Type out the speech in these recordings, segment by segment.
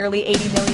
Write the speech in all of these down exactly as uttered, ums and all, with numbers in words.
Nearly eighty million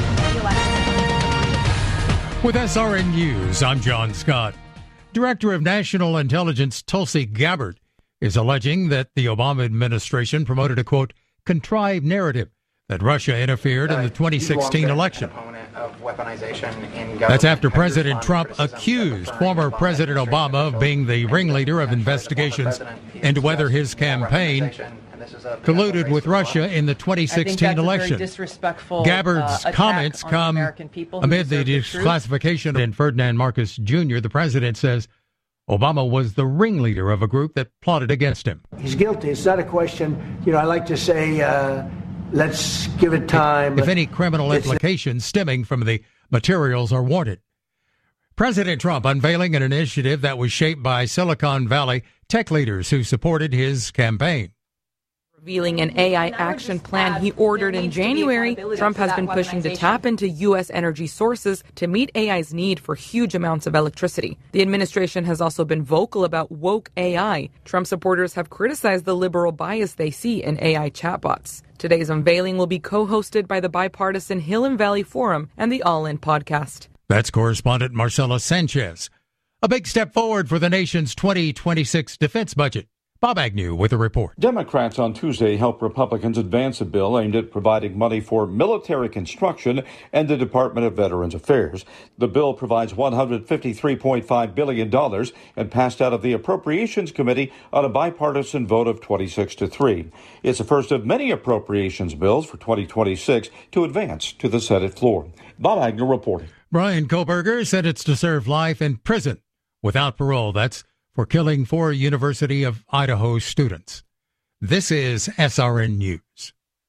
Americans. With S R N News, I'm John Scott. Director of National Intelligence Tulsi Gabbard is alleging that the Obama administration promoted a, quote, contrived narrative that Russia interfered in the twenty sixteen election. That's after President Trump accused former President Obama of being the ringleader of investigations into whether his campaign colluded with Russia in the twenty sixteen election. Gabbard's uh, comments come amid the declassification in Ferdinand Marcos Junior The president says Obama was the ringleader of a group that plotted against him. He's guilty. It's not a question, you know, I like to say, uh, let's give it time. If, if any criminal implications stemming from the materials are warranted. President Trump unveiling an initiative that was shaped by Silicon Valley tech leaders who supported his campaign. Revealing an A I action plan he ordered in January, Trump has been pushing to tap into U S energy sources to meet A I's need for huge amounts of electricity. The administration has also been vocal about woke A I. Trump supporters have criticized the liberal bias they see in A I chatbots. Today's unveiling will be co-hosted by the bipartisan Hill and Valley Forum and the All In podcast. That's correspondent Marcela Sanchez. A big step forward for the nation's twenty twenty-six defense budget. Bob Agnew with a report. Democrats on Tuesday helped Republicans advance a bill aimed at providing money for military construction and the Department of Veterans Affairs. The bill provides one hundred fifty-three point five billion dollars and passed out of the Appropriations Committee on a bipartisan vote of twenty-six to three. It's the first of many appropriations bills for twenty twenty-six to advance to the Senate floor. Bob Agnew reporting. Brian Koberger sentenced to serve life in prison without parole. That's for killing four University of Idaho students. This is S R N News.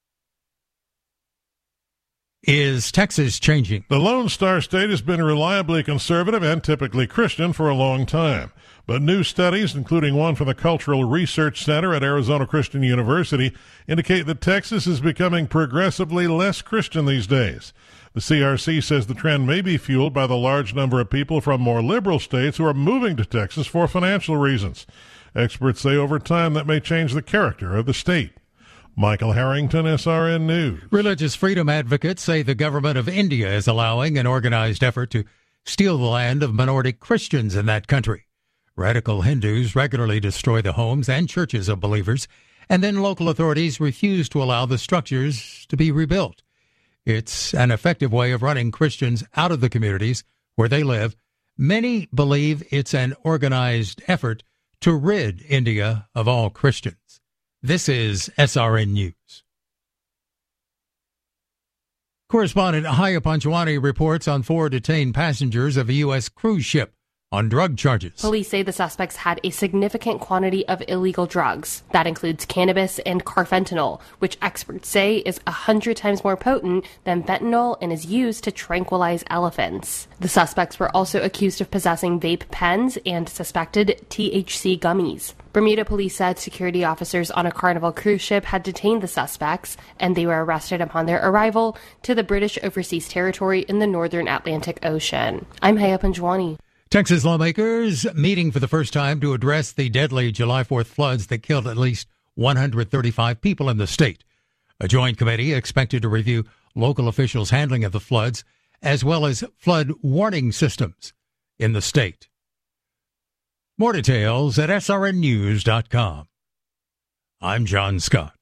Is Texas changing? The Lone Star State has been reliably conservative and typically Christian for a long time. But new studies, including one from the Cultural Research Center at Arizona Christian University, indicate that Texas is becoming progressively less Christian these days. The C R C says the trend may be fueled by the large number of people from more liberal states who are moving to Texas for financial reasons. Experts say over time that may change the character of the state. Michael Harrington, S R N News. Religious freedom advocates say the government of India is allowing an organized effort to steal the land of minority Christians in that country. Radical Hindus regularly destroy the homes and churches of believers, and then local authorities refuse to allow the structures to be rebuilt. It's an effective way of running Christians out of the communities where they live. Many believe it's an organized effort to rid India of all Christians. This is S R N News. Correspondent Haya Panchwani reports on four detained passengers of a U S cruise ship on drug charges. Police say the suspects had a significant quantity of illegal drugs. That includes cannabis and carfentanil, which experts say is a hundred times more potent than fentanyl and is used to tranquilize elephants. The suspects were also accused of possessing vape pens and suspected T H C gummies. Bermuda police said security officers on a Carnival cruise ship had detained the suspects, and they were arrested upon their arrival to the British Overseas Territory in the northern Atlantic Ocean. I'm Haya Panjwani. Texas lawmakers meeting for the first time to address the deadly July fourth floods that killed at least one hundred thirty-five people in the state. A joint committee expected to review local officials' handling of the floods, as well as flood warning systems in the state. More details at S R N news dot com. I'm John Scott.